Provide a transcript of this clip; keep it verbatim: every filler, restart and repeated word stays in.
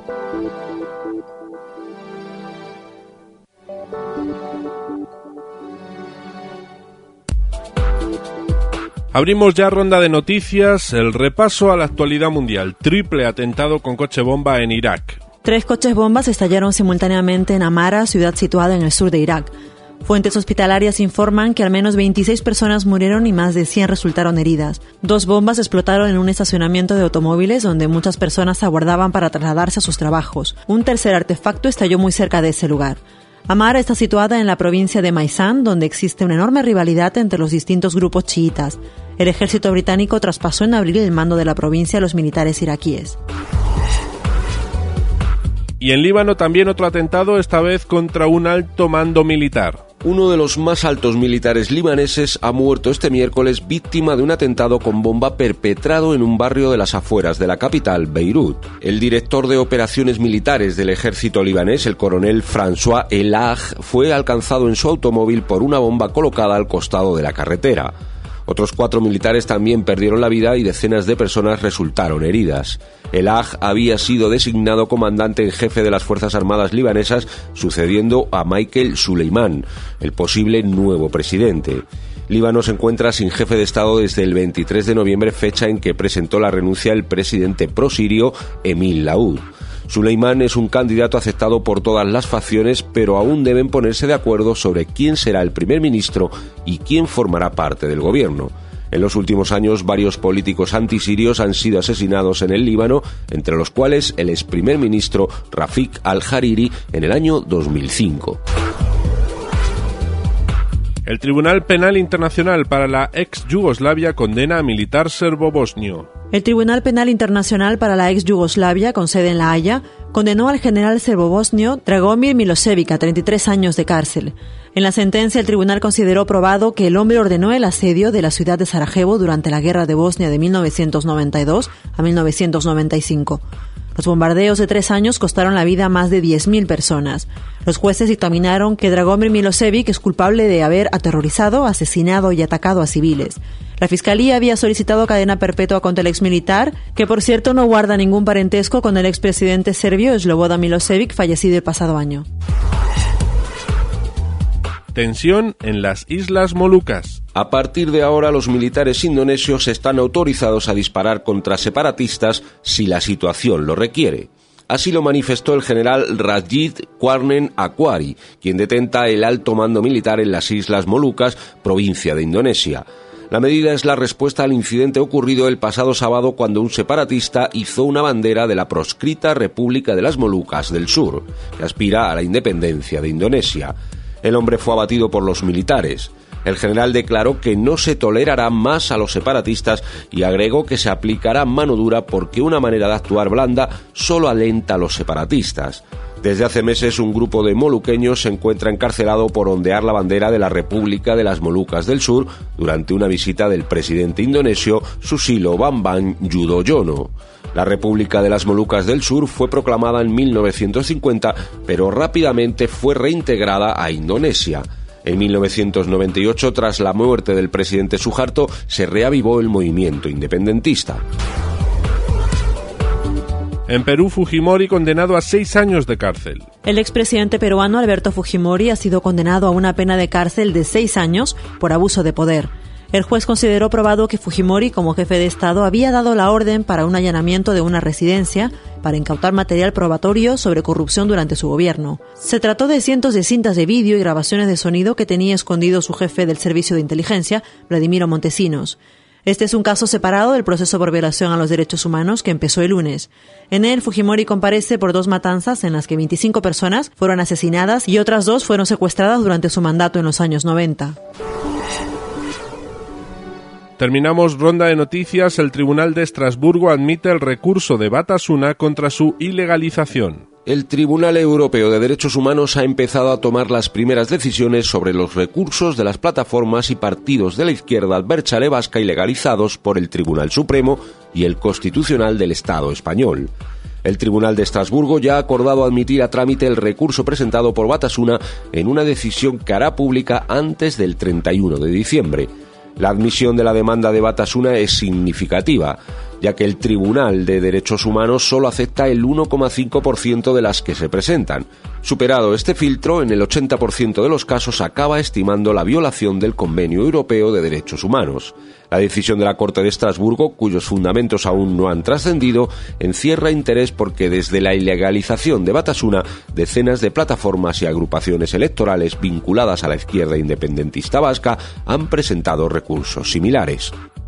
Abrimos ya ronda de noticias, el repaso a la actualidad mundial. Triple atentado con coche bomba en Irak. Tres coches bombas estallaron simultáneamente en Amara, ciudad situada en el sur de Irak. Fuentes hospitalarias informan que al menos veintiséis personas murieron y más de cien resultaron heridas. Dos bombas explotaron en un estacionamiento de automóviles donde muchas personas aguardaban para trasladarse a sus trabajos. Un tercer artefacto estalló muy cerca de ese lugar. Amara está situada en la provincia de Maizán, donde existe una enorme rivalidad entre los distintos grupos chiitas. El ejército británico traspasó en abril el mando de la provincia a los militares iraquíes. Y en Líbano también otro atentado, esta vez contra un alto mando militar. Uno de los más altos militares libaneses ha muerto este miércoles víctima de un atentado con bomba perpetrado en un barrio de las afueras de la capital, Beirut. El director de operaciones militares del ejército libanés, el coronel François El Haj, fue alcanzado en su automóvil por una bomba colocada al costado de la carretera. Otros cuatro militares también perdieron la vida y decenas de personas resultaron heridas. El Haj había sido designado comandante en jefe de las Fuerzas Armadas libanesas, sucediendo a Michael Suleiman, el posible nuevo presidente. Líbano se encuentra sin jefe de Estado desde el veintitrés de noviembre, fecha en que presentó la renuncia el presidente prosirio Emil Laoud. Suleiman es un candidato aceptado por todas las facciones, pero aún deben ponerse de acuerdo sobre quién será el primer ministro y quién formará parte del gobierno. En los últimos años, varios políticos antisirios han sido asesinados en el Líbano, entre los cuales el ex primer ministro Rafik al-Hariri en el año dos mil cinco. El Tribunal Penal Internacional para la ex Yugoslavia condena a militar serbo-bosnio. El Tribunal Penal Internacional para la ex Yugoslavia, con sede en La Haya, condenó al general serbo-bosnio Dragomir Milosevic a treinta y tres años de cárcel. En la sentencia, el tribunal consideró probado que el hombre ordenó el asedio de la ciudad de Sarajevo durante la Guerra de Bosnia de mil novecientos noventa y dos a mil novecientos noventa y cinco. Los bombardeos de tres años costaron la vida a más de diez mil personas. Los jueces dictaminaron que Dragomir Milosevic es culpable de haber aterrorizado, asesinado y atacado a civiles. La Fiscalía había solicitado cadena perpetua contra el exmilitar, que por cierto no guarda ningún parentesco con el expresidente serbio Slobodan Milosevic, fallecido el pasado año. Tensión en las Islas Molucas. A partir de ahora, los militares indonesios están autorizados a disparar contra separatistas si la situación lo requiere. Así lo manifestó el general Rajid Kwarnen Akwari, quien detenta el alto mando militar en las Islas Molucas, provincia de Indonesia. La medida es la respuesta al incidente ocurrido el pasado sábado cuando un separatista izó una bandera de la proscrita República de las Molucas del Sur, que aspira a la independencia de Indonesia. El hombre fue abatido por los militares. El general declaró que no se tolerará más a los separatistas y agregó que se aplicará mano dura porque una manera de actuar blanda solo alenta a los separatistas. Desde hace meses un grupo de moluqueños se encuentra encarcelado por ondear la bandera de la República de las Molucas del Sur durante una visita del presidente indonesio Susilo Bambang Yudhoyono. La República de las Molucas del Sur fue proclamada en mil novecientos cincuenta, pero rápidamente fue reintegrada a Indonesia. En mil novecientos noventa y ocho, tras la muerte del presidente Suharto, se reavivó el movimiento independentista. En Perú, Fujimori condenado a seis años de cárcel. El expresidente peruano Alberto Fujimori ha sido condenado a una pena de cárcel de seis años por abuso de poder. El juez consideró probado que Fujimori, como jefe de Estado, había dado la orden para un allanamiento de una residencia para incautar material probatorio sobre corrupción durante su gobierno. Se trató de cientos de cintas de vídeo y grabaciones de sonido que tenía escondido su jefe del Servicio de Inteligencia, Vladimiro Montesinos. Este es un caso separado del proceso por violación a los derechos humanos que empezó el lunes. En él, Fujimori comparece por dos matanzas en las que veinticinco personas fueron asesinadas y otras dos fueron secuestradas durante su mandato en los años noventa. Terminamos ronda de noticias. El Tribunal de Estrasburgo admite el recurso de Batasuna contra su ilegalización. El Tribunal Europeo de Derechos Humanos ha empezado a tomar las primeras decisiones sobre los recursos de las plataformas y partidos de la izquierda Abertzale vasca ilegalizados por el Tribunal Supremo y el Constitucional del Estado español. El Tribunal de Estrasburgo ya ha acordado admitir a trámite el recurso presentado por Batasuna en una decisión que hará pública antes del treinta y uno de diciembre. La admisión de la demanda de Batasuna es significativa. ya que el Tribunal de Derechos Humanos solo acepta el uno coma cinco por ciento de las que se presentan. Superado este filtro, en el ochenta por ciento de los casos acaba estimando la violación del Convenio Europeo de Derechos Humanos. La decisión de la Corte de Estrasburgo, cuyos fundamentos aún no han trascendido, encierra interés porque desde la ilegalización de Batasuna, decenas de plataformas y agrupaciones electorales vinculadas a la izquierda independentista vasca han presentado recursos similares.